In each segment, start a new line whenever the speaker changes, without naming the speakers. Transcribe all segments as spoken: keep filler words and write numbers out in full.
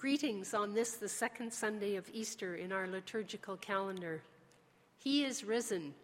Greetings on this, the second Sunday of Easter in our liturgical calendar. He is risen.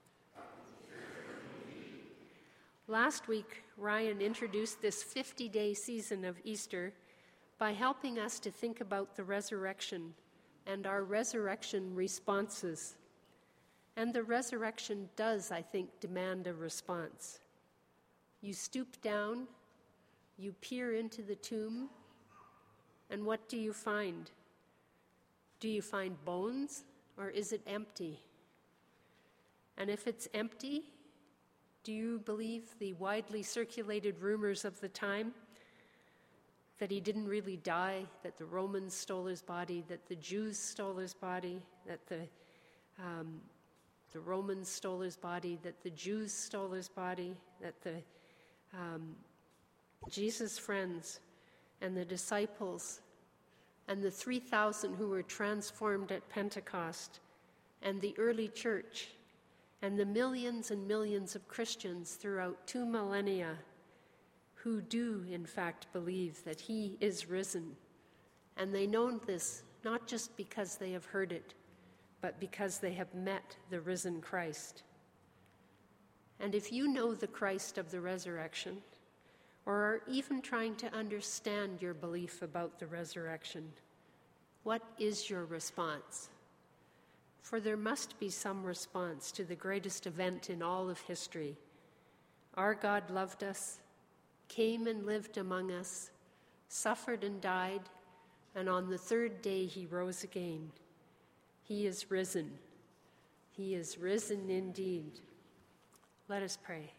Last week, Ryan introduced this fifty-day season of Easter by helping us to think about the resurrection and our resurrection responses. And the resurrection does, I think, demand a response. You stoop down, you peer into the tomb, and what do you find? Do you find bones, or is it empty? And if it's empty, do you believe the widely circulated rumors of the time that he didn't really die, that the Romans stole his body, that the Jews stole his body, that the um, the Romans stole his body, that the Jews stole his body, that the um, Jesus' friends and the disciples and the three thousand who were transformed at Pentecost and the early church and the millions and millions of Christians throughout two millennia who do, in fact, believe that he is risen. And they know this not just because they have heard it, but because they have met the risen Christ. And if you know the Christ of the resurrection, or are even trying to understand your belief about the resurrection, what is your response? For there must be some response to the greatest event in all of history. Our God loved us, came and lived among us, suffered and died, and on the third day he rose again. He is risen. He is risen indeed. Let us pray.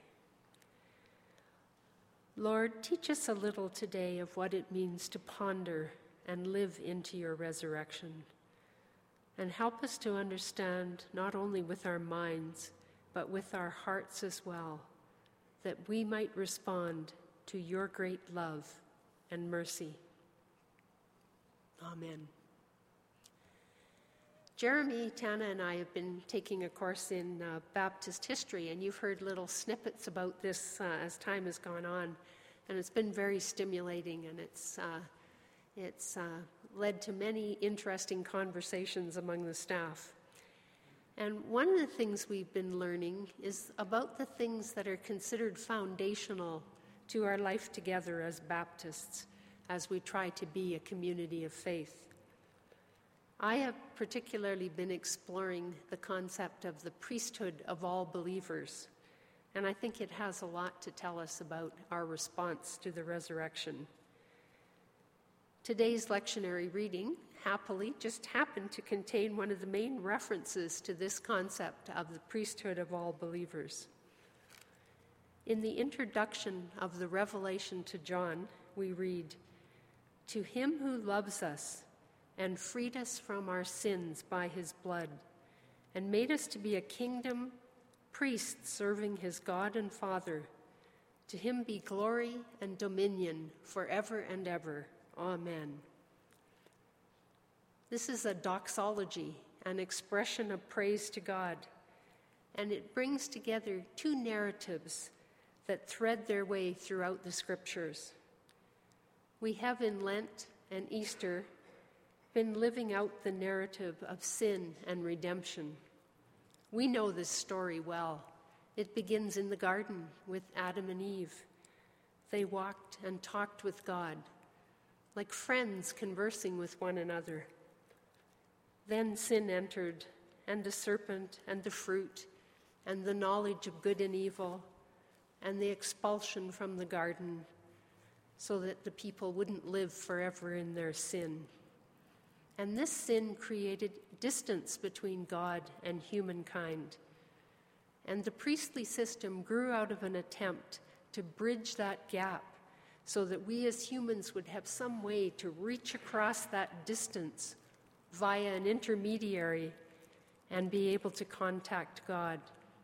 Lord, teach us a little today of what it means to ponder and live into your resurrection. And help us to understand, not only with our minds, but with our hearts as well, that we might respond to your great love and mercy. Amen. Jeremy, Tana, and I have been taking a course in uh, Baptist history, and you've heard little snippets about this uh, as time has gone on, and it's been very stimulating, and it's uh, it's uh, led to many interesting conversations among the staff. And one of the things we've been learning is about the things that are considered foundational to our life together as Baptists, as we try to be a community of faith. I have particularly been exploring the concept of the priesthood of all believers, and I think it has a lot to tell us about our response to the resurrection. Today's lectionary reading, happily, just happened to contain one of the main references to this concept of the priesthood of all believers. In the introduction of the Revelation to John, we read, "To him who loves us and freed us from our sins by his blood, and made us to be a kingdom, priests serving his God and Father. To him be glory and dominion forever and ever. Amen." This is a doxology, an expression of praise to God, and it brings together two narratives that thread their way throughout the Scriptures. We have in Lent and Easter been living out the narrative of sin and redemption. We know this story well. It begins in the garden with Adam and Eve. They walked and talked with God, like friends conversing with one another. Then sin entered, and the serpent and the fruit, and the knowledge of good and evil, and the expulsion from the garden, so that the people wouldn't live forever in their sin. And this sin created distance between God and humankind. And the priestly system grew out of an attempt to bridge that gap so that we as humans would have some way to reach across that distance via an intermediary and be able to contact God.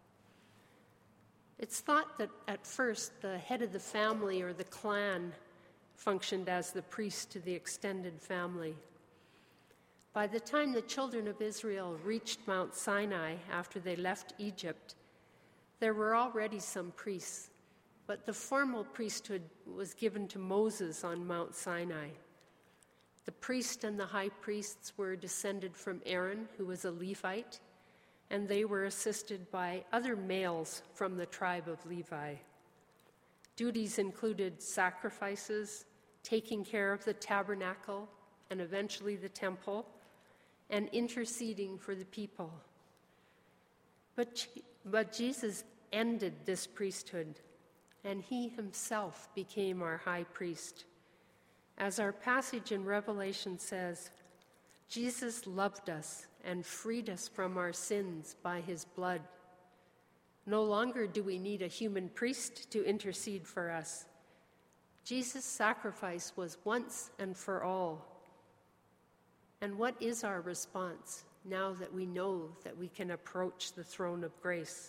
It's thought that at first the head of the family or the clan functioned as the priest to the extended family. By the time the children of Israel reached Mount Sinai after they left Egypt, there were already some priests, but the formal priesthood was given to Moses on Mount Sinai. The priest and the high priests were descended from Aaron, who was a Levite, and they were assisted by other males from the tribe of Levi. Duties included sacrifices, taking care of the tabernacle, and eventually the temple, and interceding for the people. But, but Jesus ended this priesthood, and he himself became our high priest. As our passage in Revelation says, Jesus loved us and freed us from our sins by his blood. No longer do we need a human priest to intercede for us. Jesus' sacrifice was once and for all. And what is our response now that we know that we can approach the throne of grace?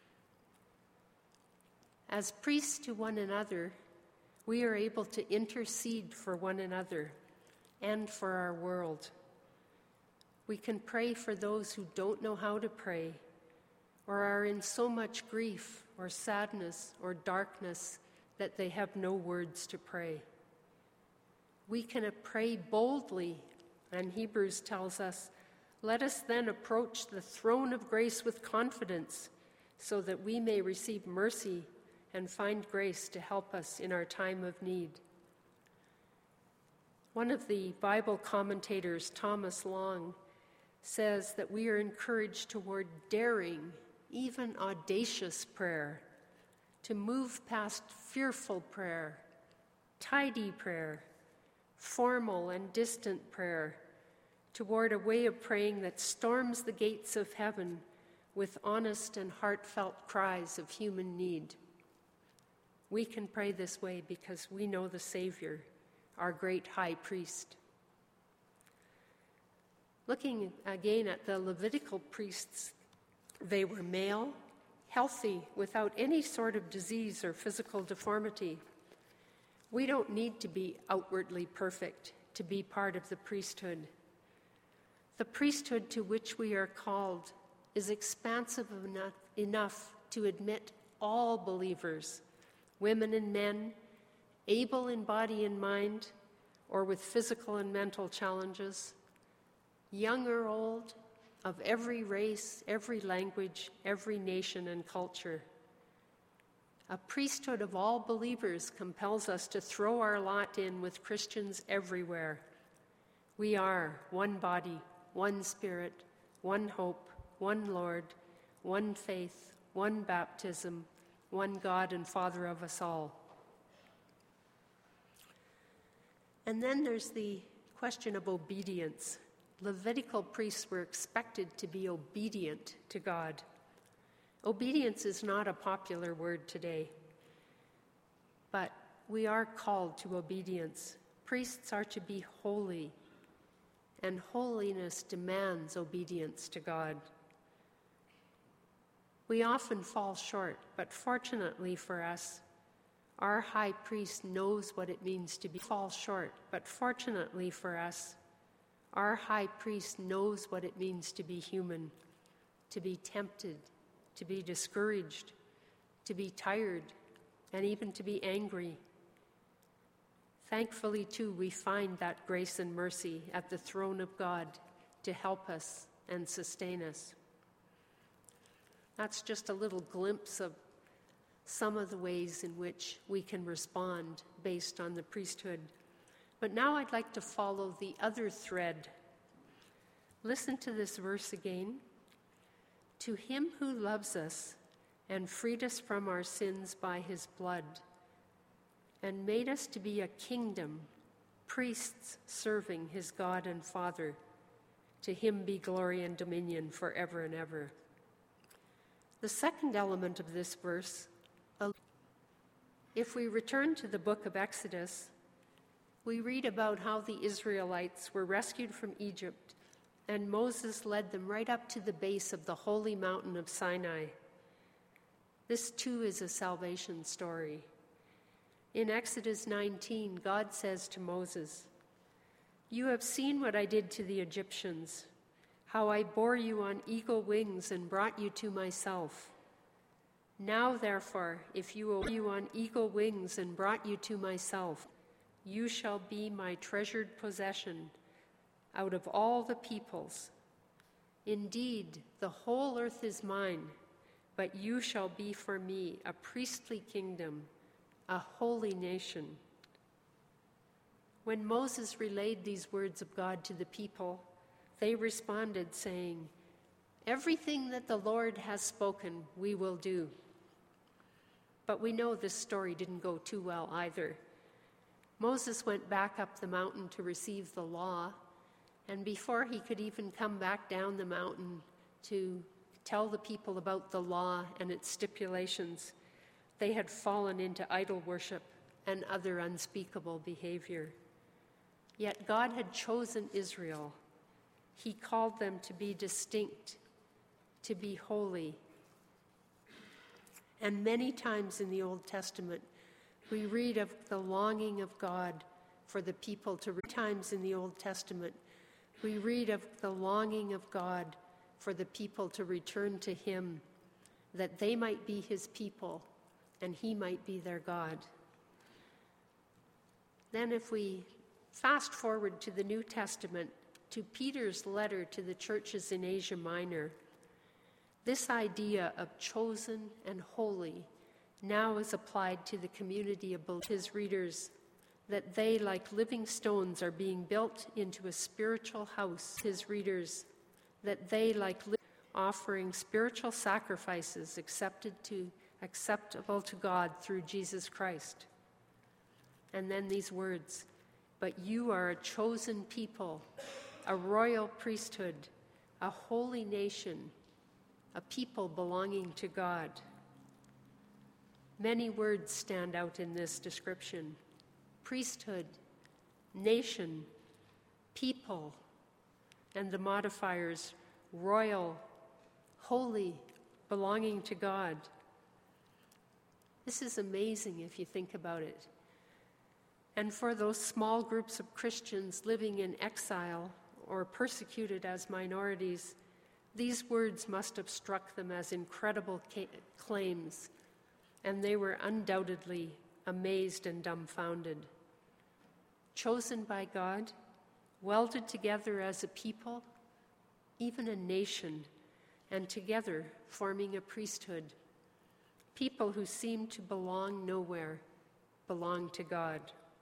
As priests to one another, we are able to intercede for one another and for our world. We can pray for those who don't know how to pray, or are in so much grief or sadness or darkness that they have no words to pray. We can pray boldly, and Hebrews tells us, "Let us then approach the throne of grace with confidence, so that we may receive mercy and find grace to help us in our time of need." One of the Bible commentators, Thomas Long, says that we are encouraged toward daring, even audacious prayer, to move past fearful prayer, tidy prayer, formal and distant prayer, toward a way of praying that storms the gates of heaven with honest and heartfelt cries of human need. We can pray this way because we know the Savior, our great high priest. Looking again at the Levitical priests, they were male, healthy, without any sort of disease or physical deformity. We don't need to be outwardly perfect to be part of the priesthood. The priesthood to which we are called is expansive enough, enough to admit all believers, women and men, able in body and mind, or with physical and mental challenges, young or old, of every race, every language, every nation and culture. A priesthood of all believers compels us to throw our lot in with Christians everywhere. We are one body, one spirit, one hope, one Lord, one faith, one baptism, one God and Father of us all. And then there's the question of obedience. Levitical priests were expected to be obedient to God. Obedience is not a popular word today, but we are called to obedience. Priests are to be holy, and holiness demands obedience to God. We often fall short, but fortunately for us, our high priest knows what it means to be fall short, but fortunately for us, our high priest knows what it means to be human, to be tempted, to be discouraged, to be tired, and even to be angry. Thankfully, too, we find that grace and mercy at the throne of God to help us and sustain us. That's just a little glimpse of some of the ways in which we can respond based on the priesthood. But now I'd like to follow the other thread. Listen to this verse again. To him who loves us and freed us from our sins by his blood, and made us to be a kingdom, priests serving his God and Father, to him be glory and dominion forever and ever. The second element of this verse, if we return to the book of Exodus, we read about how the Israelites were rescued from Egypt, and Moses led them right up to the base of the holy mountain of Sinai. This too is a salvation story. In Exodus nineteen, God says to Moses, "You have seen what I did to the Egyptians, how I bore you on eagle wings and brought you to myself. Now, therefore, if you obey you on eagle wings and brought you to myself, you shall be my treasured possession out of all the peoples. Indeed, the whole earth is mine, but you shall be for me a priestly kingdom, a holy nation. When Moses relayed these words of God to the people, they responded, saying, everything that the Lord has spoken, we will do. But we know this story didn't go too well either. Moses went back up the mountain to receive the law, and before he could even come back down the mountain to tell the people about the law and its stipulations, they had fallen into idol worship and other unspeakable behavior. Yet God had chosen Israel. He called them to be distinct, to be holy. And many times in the Old Testament, we read of the longing of God for the people to, times in the Old Testament, we read of the longing of God for the people to return to him, that they might be his people and he might be their God. Then if we fast forward to the New Testament, to Peter's letter to the churches in Asia Minor, this idea of chosen and holy now is applied to the community of his readers, that they, like living stones, are being built into a spiritual house. His readers, that they, like li- offering spiritual sacrifices accepted to, acceptable to God through Jesus Christ. And then these words, but you are a chosen people, a royal priesthood, a holy nation, a people belonging to God. Many words stand out in this description: priesthood, nation, people, and the modifiers royal, holy, belonging to God. This is amazing if you think about it. And for those small groups of Christians living in exile or persecuted as minorities, these words must have struck them as incredible ca- claims, and they were undoubtedly amazed and dumbfounded. Chosen by God, welded together as a people, even a nation, and together forming a priesthood. People who seem to belong nowhere belong to God.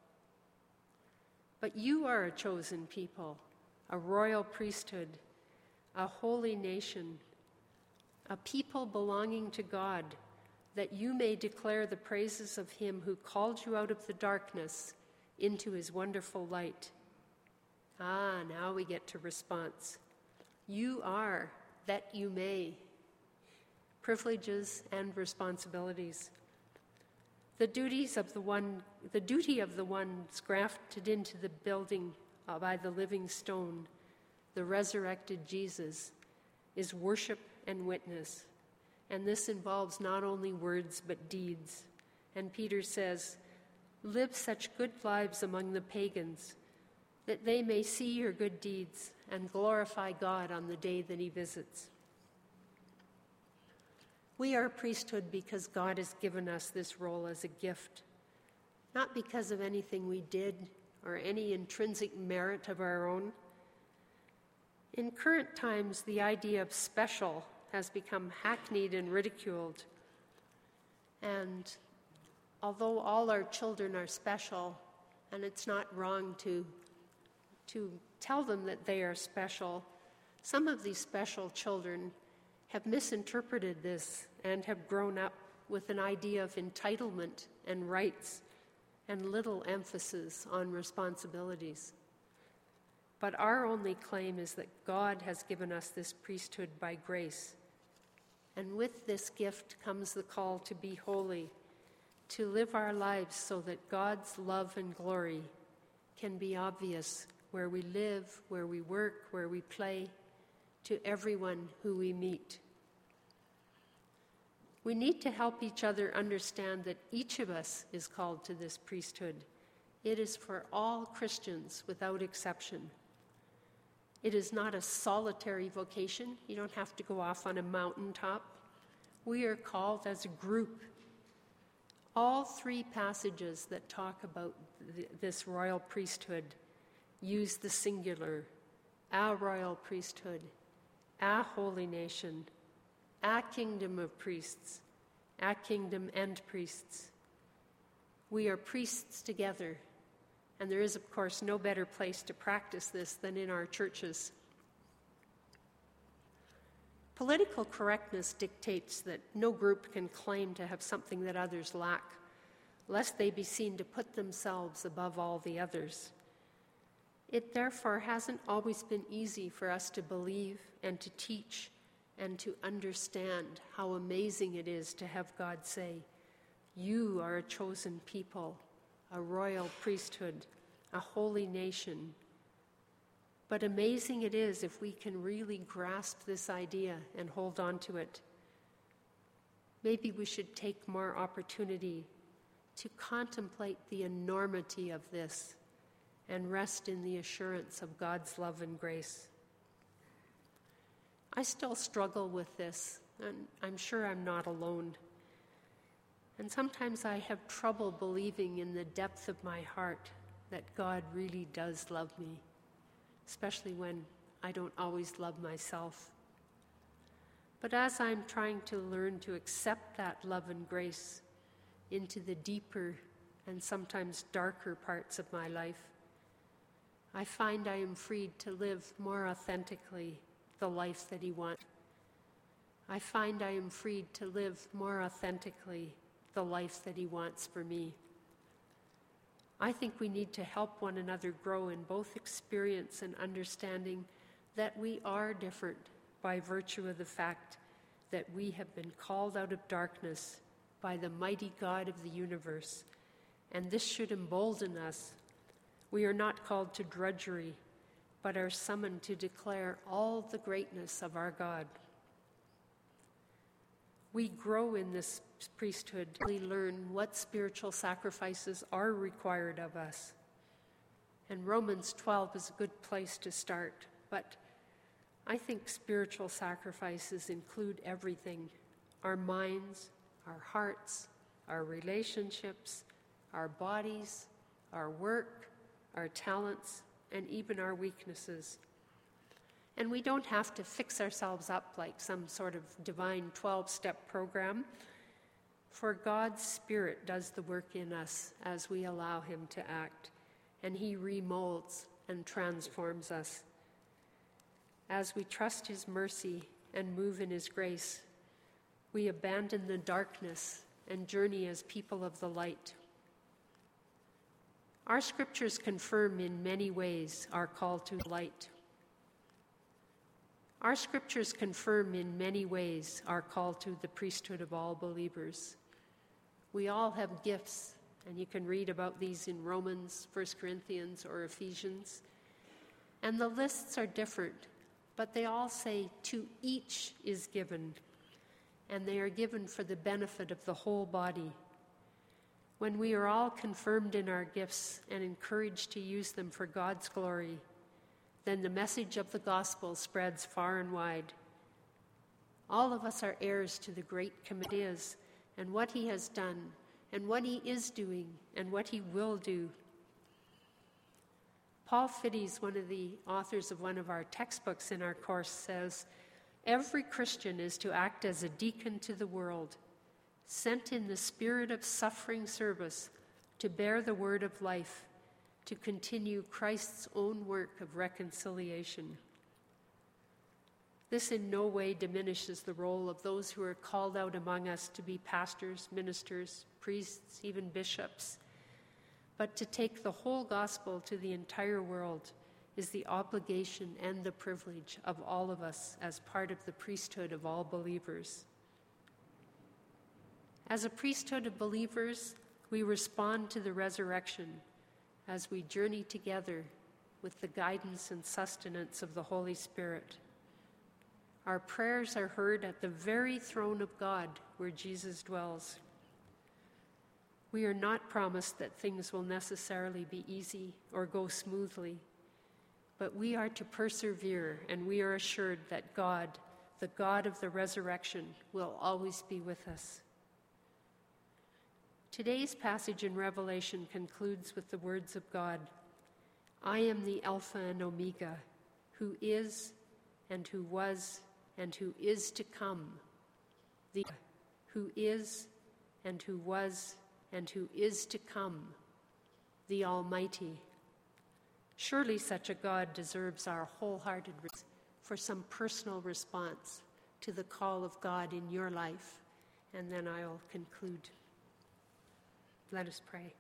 But you are a chosen people, a royal priesthood, a holy nation, a people belonging to God, that you may declare the praises of him who called you out of the darkness into his wonderful light. Ah, now we get to response. You are that you may. Privileges and responsibilities. The duties of the one, the duty of the ones grafted into the building by the living stone, the resurrected Jesus, is worship and witness. And this involves not only words but deeds. And Peter says, live such good lives among the pagans, that they may see your good deeds and glorify God on the day that he visits. We are a priesthood because God has given us this role as a gift, not because of anything we did or any intrinsic merit of our own. In current times, the idea of special has become hackneyed and ridiculed. And although all our children are special, and it's not wrong to, to tell them that they are special, some of these special children have misinterpreted this and have grown up with an idea of entitlement and rights and little emphasis on responsibilities. But our only claim is that God has given us this priesthood by grace. And with this gift comes the call to be holy, to live our lives so that God's love and glory can be obvious where we live, where we work, where we play, to everyone who we meet. We need to help each other understand that each of us is called to this priesthood. It is for all Christians without exception. It is not a solitary vocation. You don't have to go off on a mountaintop. We are called as a group. All three passages that talk about th- this royal priesthood. Use the singular, a royal priesthood, a holy nation, a kingdom of priests, a kingdom and priests. We are priests together, and there is, of course, no better place to practice this than in our churches. Political correctness dictates that no group can claim to have something that others lack, lest they be seen to put themselves above all the others. It therefore hasn't always been easy for us to believe and to teach and to understand how amazing it is to have God say, "You are a chosen people, a royal priesthood, a holy nation." But amazing it is if we can really grasp this idea and hold on to it. Maybe we should take more opportunity to contemplate the enormity of this and rest in the assurance of God's love and grace. I still struggle with this, and I'm sure I'm not alone. And sometimes I have trouble believing in the depth of my heart that God really does love me, especially when I don't always love myself. But as I'm trying to learn to accept that love and grace into the deeper and sometimes darker parts of my life, I find I am freed to live more authentically the life that He wants. I find I am freed to live more authentically the life that He wants for me. I think we need to help one another grow in both experience and understanding that we are different by virtue of the fact that we have been called out of darkness by the mighty God of the universe, and this should embolden us. We are not called to drudgery, but are summoned to declare all the greatness of our God. We grow in this priesthood. We learn what spiritual sacrifices are required of us. And Romans twelve is a good place to start, but I think spiritual sacrifices include everything: our minds, our hearts, our relationships, our bodies, our work, our talents, and even our weaknesses. And we don't have to fix ourselves up like some sort of divine twelve-step program, for God's Spirit does the work in us as we allow Him to act, and He remolds and transforms us. As we trust His mercy and move in His grace, we abandon the darkness and journey as people of the light. Our scriptures confirm in many ways our call to light. Our scriptures confirm in many ways our call to the priesthood of all believers. We all have gifts, and you can read about these in Romans, First Corinthians, or Ephesians. And the lists are different, but they all say, "To each is given," and they are given for the benefit of the whole body. When we are all confirmed in our gifts and encouraged to use them for God's glory, then the message of the gospel spreads far and wide. All of us are heirs to the great commands and what He has done and what He is doing and what He will do. Paul Fittes, one of the authors of one of our textbooks in our course, says, "Every Christian is to act as a deacon to the world, sent in the spirit of suffering service to bear the word of life, to continue Christ's own work of reconciliation." This in no way diminishes the role of those who are called out among us to be pastors, ministers, priests, even bishops. But to take the whole gospel to the entire world is the obligation and the privilege of all of us as part of the priesthood of all believers. As a priesthood of believers, we respond to the resurrection as we journey together with the guidance and sustenance of the Holy Spirit. Our prayers are heard at the very throne of God where Jesus dwells. We are not promised that things will necessarily be easy or go smoothly, but we are to persevere, and we are assured that God, the God of the resurrection, will always be with us. Today's passage in Revelation concludes with the words of God, I am the Alpha and Omega, who is and who was and who is to come, the who is and who was and who is to come, the Almighty. Surely such a God deserves our wholehearted response for some personal response to the call of God in your life, and then I'll conclude. Let us pray.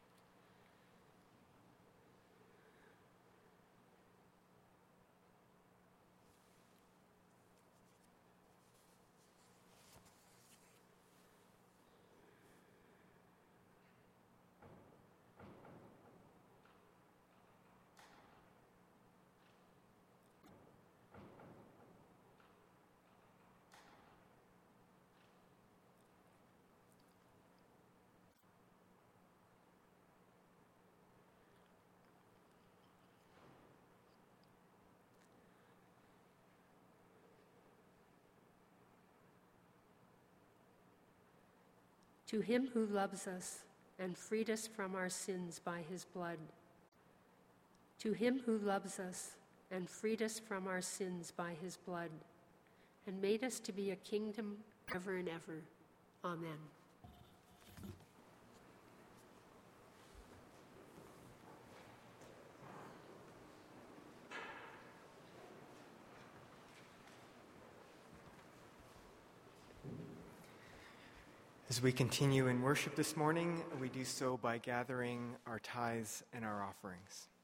To him who loves us and freed us from our sins by his blood. To him who loves us and freed us from our sins by his blood, and made us to be a kingdom ever and ever. Amen.
As we continue in worship this morning, we do so by gathering our tithes and our offerings.